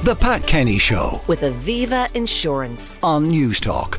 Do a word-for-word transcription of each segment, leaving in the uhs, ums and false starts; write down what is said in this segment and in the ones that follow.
The Pat Kenny Show with Aviva Insurance on Newstalk.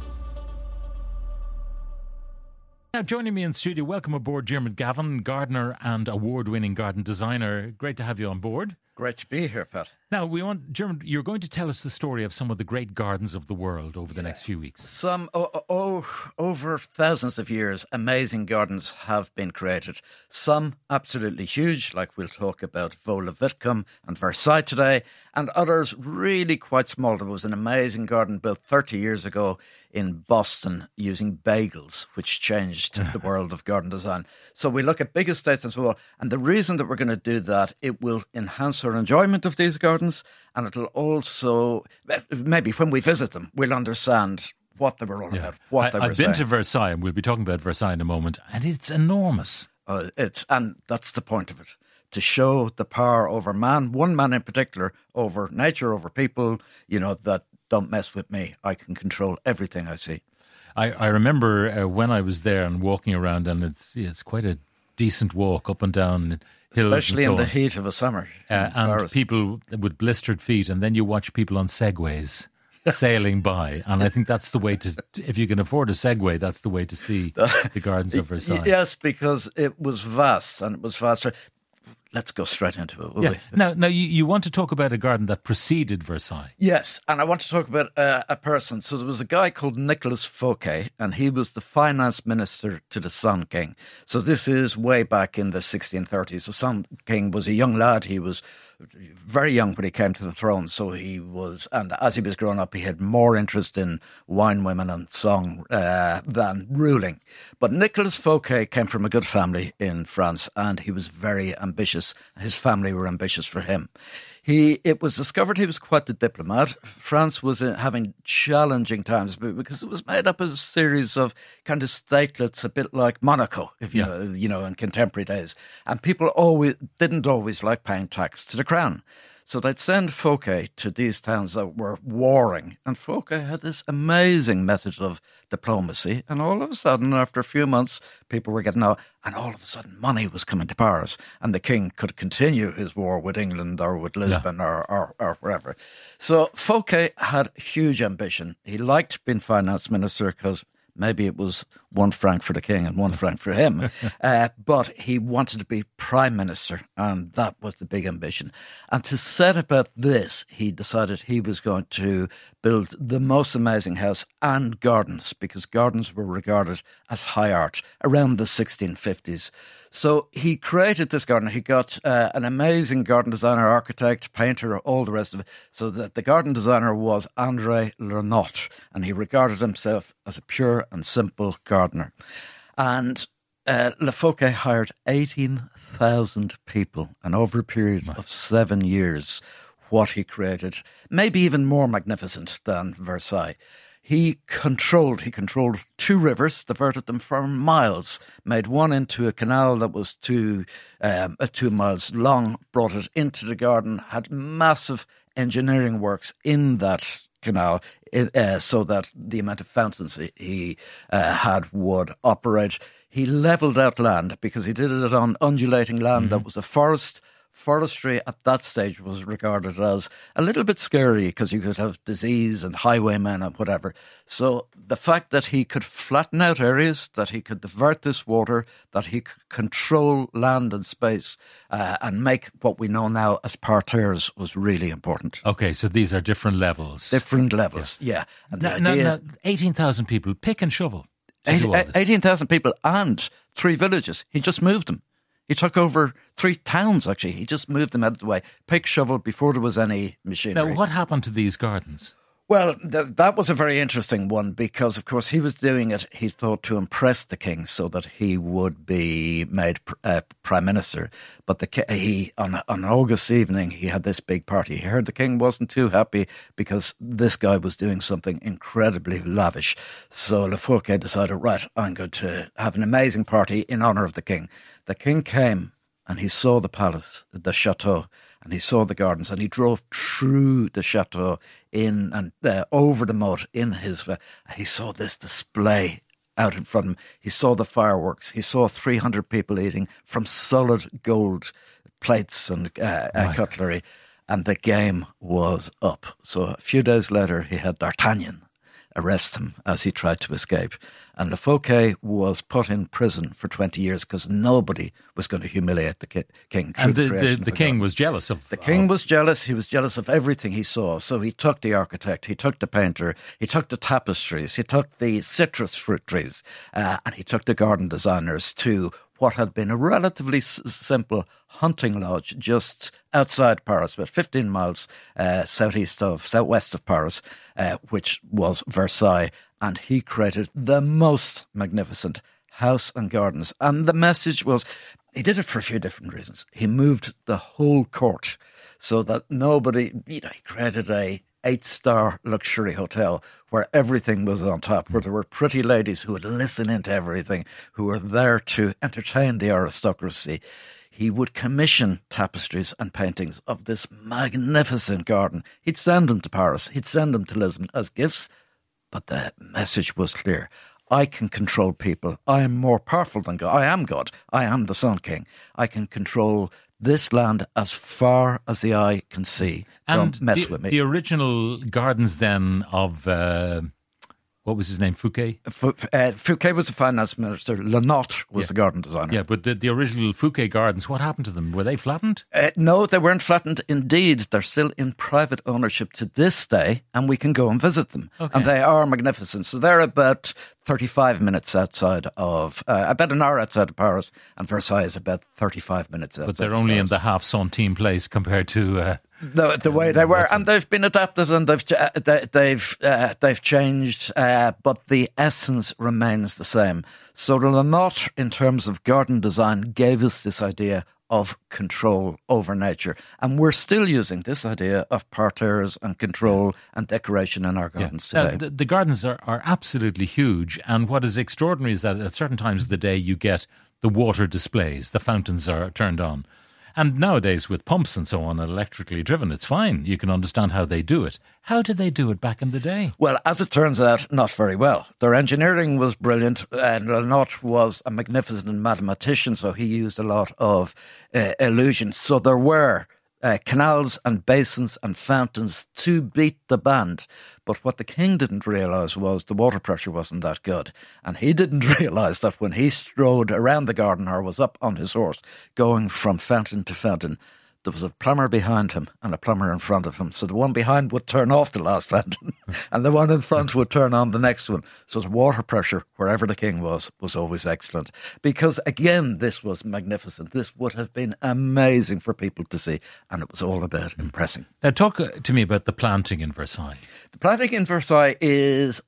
Now, joining me in studio, welcome aboard Dermot Gavin, gardener and award-winning garden designer. Great to have you on board. Great to be here, Pat. Now, we want, Dermot, you're going to tell us the story of some of the great gardens of the world over the yeah. next few weeks. Some, oh, oh, over thousands of years, amazing gardens have been created. Some absolutely huge, like we'll talk about Vaux le Vicomte and Versailles today, and others really quite small. There was an amazing garden built thirty years ago in Boston using bagels, which changed the world of garden design. So we look at big estates and so on. And the reason that we're going to do that, it will enhance our enjoyment of these gardens, and it'll also, maybe when we visit them, we'll understand what they were all yeah. about, what I, they were I've been saying. to Versailles, and we'll be talking about Versailles in a moment, and it's enormous. Uh, it's And that's the point of it, to show the power over man, one man in particular, over nature, over people, you know, that don't mess with me. I can control everything I see. I, I remember uh, when I was there and walking around, and it's it's quite a decent walk up and down hills, especially and so in the on. heat of a summer. Uh, and Paris. People with blistered feet, and then you watch people on segways sailing by, and I think that's the way to, if you can afford a Segway, that's the way to see the gardens of Versailles. Yes, because it was vast, and it was vast. Let's go straight into it, will yeah. we? Now, now you, you want to talk about a garden that preceded Versailles. Yes, and I want to talk about uh, a person. So there was a guy called Nicolas Fouquet, and he was the finance minister to the Sun King. So this is way back in the sixteen thirties. The Sun King was a young lad. He was very young when he came to the throne. So he was, and as he was growing up, he had more interest in wine, women and song uh, than ruling. But Nicolas Fouquet came from a good family in France, and he was very ambitious. His family were ambitious for him. He, it was discovered he was quite the diplomat. France was uh, having challenging times because it was made up as a series of kind of statelets, a bit like Monaco, if you yeah. know, you know, in contemporary days. And people always didn't always like paying tax to the crown. So they'd send Fouquet to these towns that were warring. And Fouquet had this amazing method of diplomacy. And all of a sudden, after a few months, people were getting out. And all of a sudden, money was coming to Paris. And the king could continue his war with England or with Lisbon yeah. or, or, or wherever. So Fouquet had huge ambition. He liked being finance minister because maybe it was one franc for the king and one franc for him. uh, but he wanted to be prime minister, and that was the big ambition. And to set about this, he decided he was going to build the most amazing house and gardens, because gardens were regarded as high art around the sixteen fifties. So he created this garden. He got uh, an amazing garden designer, architect, painter, all the rest of it. So that the garden designer was André Lenotre, and he regarded himself as a pure and simple gardener. And uh, Le Fouquet hired eighteen thousand people, and over a period nice. of seven years, what he created, maybe even more magnificent than Versailles. He controlled, he controlled two rivers, diverted them for miles, made one into a canal that was two, um, uh, two miles long, brought it into the garden, had massive engineering works in that canal uh, so that the amount of fountains he uh, had would operate. He levelled out land because he did it on undulating land mm-hmm. that was a forest. Forestry at that stage was regarded as a little bit scary because you could have disease and highwaymen and whatever. So the fact that he could flatten out areas, that he could divert this water, that he could control land and space uh, and make what we know now as parterres was really important. Okay, so these are different levels. Different levels, yeah. yeah. And no, no, no, eighteen thousand people, pick and shovel. eighteen thousand people and three villages. He just moved them. He took over three towns, actually. He just moved them out of the way. Pick, shovel, before there was any machinery. Now, what happened to these gardens? Well, th- that was a very interesting one because, of course, he was doing it, he thought, to impress the king so that he would be made pr- uh, prime minister. But the he on, on August evening, he had this big party. He heard the king wasn't too happy because this guy was doing something incredibly lavish. So Le Fouquet decided, right, I'm going to have an amazing party in honour of the king. The king came and he saw the palace, the chateau, and he saw the gardens, and he drove through the chateau in and uh, over the moat in his. Uh, he saw this display out in front of him. He saw the fireworks. He saw three hundred people eating from solid gold plates and uh, uh, cutlery. and the game was up. So a few days later, he had D'Artagnan arrest him as he tried to escape. And Le Fouquet was put in prison for twenty years because nobody was going to humiliate the ki- king. And the, the, the king God. was jealous of... The king of... was jealous. He was jealous of everything he saw. So he took the architect, he took the painter, he took the tapestries, he took the citrus fruit trees, uh, and he took the garden designers to what had been a relatively s- simple hunting lodge just outside Paris, about fifteen miles uh, southeast of, southwest of Paris, uh, which was Versailles. And he created the most magnificent house and gardens. And the message was, he did it for a few different reasons. He moved the whole court so that nobody, you know, he created a eight-star luxury hotel where everything was on top, where there were pretty ladies who would listen into everything, who were there to entertain the aristocracy. He would commission tapestries and paintings of this magnificent garden. He'd send them to Paris. He'd send them to Lisbon as gifts. But the message was clear. I can control people. I am more powerful than God. I am God. I am the Sun King. I can control this land as far as the eye can see. And Don't mess the, with me. The original gardens then of... Uh, what was his name? Fouquet? F- uh, Fouquet was the finance minister. Lenotre was yeah. the garden designer. Yeah, but the, the original Fouquet gardens, what happened to them? Were they flattened? Uh, no, they weren't flattened. Indeed, they're still in private ownership to this day, and we can go and visit them. Okay. And they are magnificent. So they're about thirty-five minutes outside of, uh, about an hour outside of Paris, and Versailles is about thirty-five minutes outside. But they're only Paris. in the half centime place compared to... Uh, The, the way they were, and they've been adapted, and they've uh, they, they've uh, they've changed, uh, but the essence remains the same. So Lenotre, in terms of garden design, gave us this idea of control over nature, and we're still using this idea of parterres and control and decoration in our gardens yeah. today. Uh, the, the gardens are, are absolutely huge, and what is extraordinary is that at certain times of the day you get the water displays, the fountains are turned on. And nowadays, with pumps and so on, electrically driven, it's fine. You can understand how they do it. How did they do it back in the day? Well, as it turns out, not very well. Their engineering was brilliant, and Lenotre was a magnificent mathematician, so he used a lot of uh, illusions. So there were uh, canals and basins and fountains to beat the band. But what the king didn't realise was the water pressure wasn't that good. And he didn't realise that when he strode around the garden or was up on his horse, going from fountain to fountain, there was a plumber behind him and a plumber in front of him. So the one behind would turn off the last fountain and the one in front would turn on the next one. So the water pressure, wherever the king was, was always excellent. Because, again, this was magnificent. This would have been amazing for people to see. And it was all about impressing. Now, talk to me about the planting in Versailles. The planting in Versailles is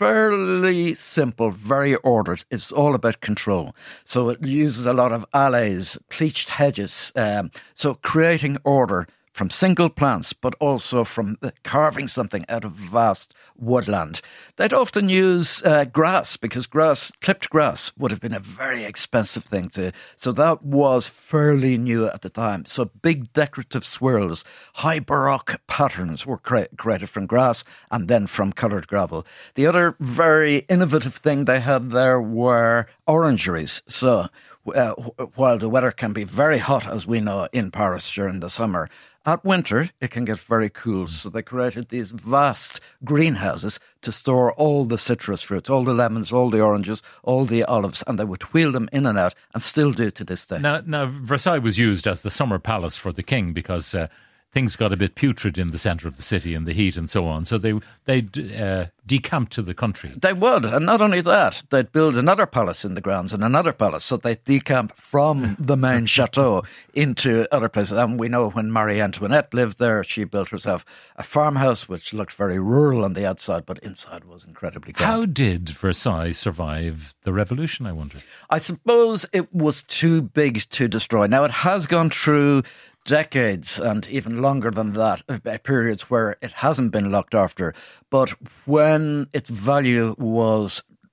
fairly simple, very ordered. It's all about control. So it uses a lot of alleys, pleached hedges. Um, so creating order from single plants, but also from carving something out of vast woodland. They'd often use uh, grass, because grass, clipped grass, would have been a very expensive thing to. So that was fairly new at the time. So big decorative swirls, high baroque patterns were cre- created from grass and then from coloured gravel. The other very innovative thing they had there were orangeries. So uh, while the weather can be very hot, as we know, in Paris during the summer, at winter, it can get very cool, so they created these vast greenhouses to store all the citrus fruits, all the lemons, all the oranges, all the olives, and they would wheel them in and out, and still do to this day. Now, now Versailles was used as the summer palace for the king because uh, things got a bit putrid in the centre of the city in the heat and so on, so they they uh, decamped to the country. They would, and not only that, they'd build another palace in the grounds and another palace, so they'd decamp from the main chateau into other places. And we know when Marie Antoinette lived there, she built herself a farmhouse which looked very rural on the outside, but inside was incredibly grand. How did Versailles survive the revolution, I wonder? I suppose it was too big to destroy. Now, it has gone through decades and even longer than that, periods where it hasn't been looked after. But when its value was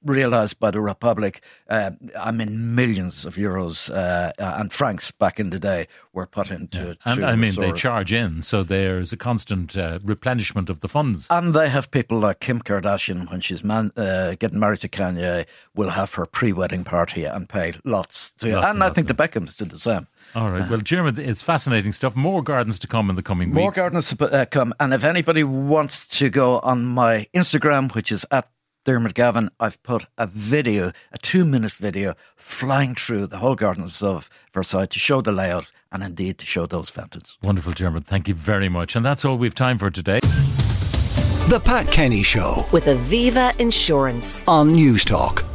realised by the Republic, uh, I mean, millions of euros uh, and francs back in the day were put into yeah. it. And I mean, they charge in, so there's a constant uh, replenishment of the funds. And they have people like Kim Kardashian, when she's man, uh, getting married to Kanye, will have her pre-wedding party and pay lots to lots And, and I think of the Beckhams did the same. All right. Well, Dermot, it's fascinating stuff. More gardens to come in the coming More weeks. More gardens to uh, come. And if anybody wants to go on my Instagram, which is at Dermot Gavin, I've put a video, a two-minute video, flying through the whole gardens of Versailles to show the layout and indeed to show those fountains. Wonderful, Dermot. Thank you very much. And that's all we've time for today. The Pat Kenny Show with Aviva Insurance on News Talk.